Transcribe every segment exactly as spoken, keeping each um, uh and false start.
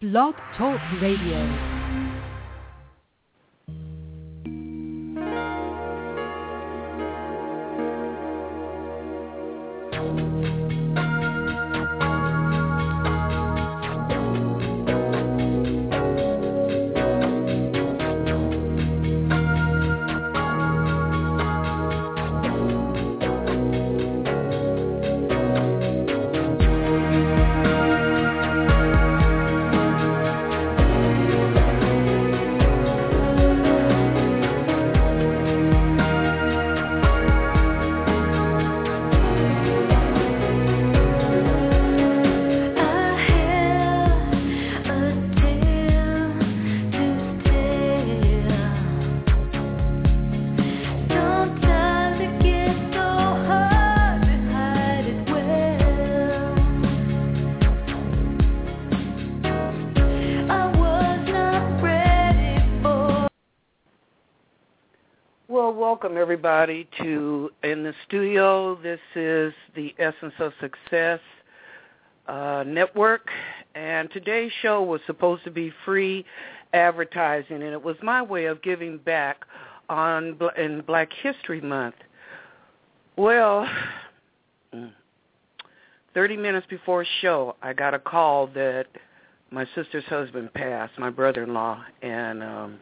Blog Talk Radio. Welcome, everybody, to In the Studio. This is the Essence of Success uh, Network, and today's show was supposed to be free advertising, and it was my way of giving back on in Black History Month. Well, thirty minutes before show, I got a call that my sister's husband passed, my brother-in-law, and um,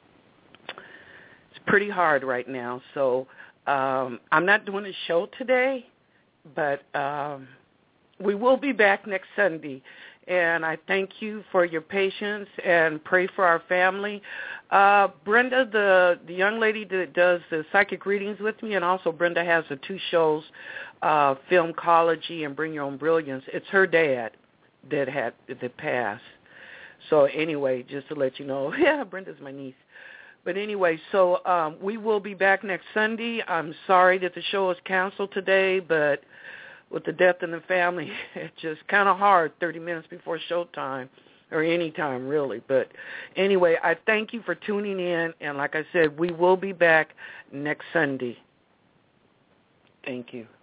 pretty hard right now, so um, I'm not doing a show today, but um, we will be back next Sunday, and I thank you for your patience and pray for our family. Uh, Brenda, the, the young lady that does the psychic readings with me, and also Brenda has the two shows, uh, Filmcology and Bring Your Own Brilliance. It's her dad that had that passed. So anyway, just to let you know, yeah, Brenda's my niece. But anyway, so um, we will be back next Sunday. I'm sorry that the show is canceled today, but with the death in the family, it's just kind of hard thirty minutes before showtime, or any time really. But anyway, I thank you for tuning in, and like I said, we will be back next Sunday. Thank you.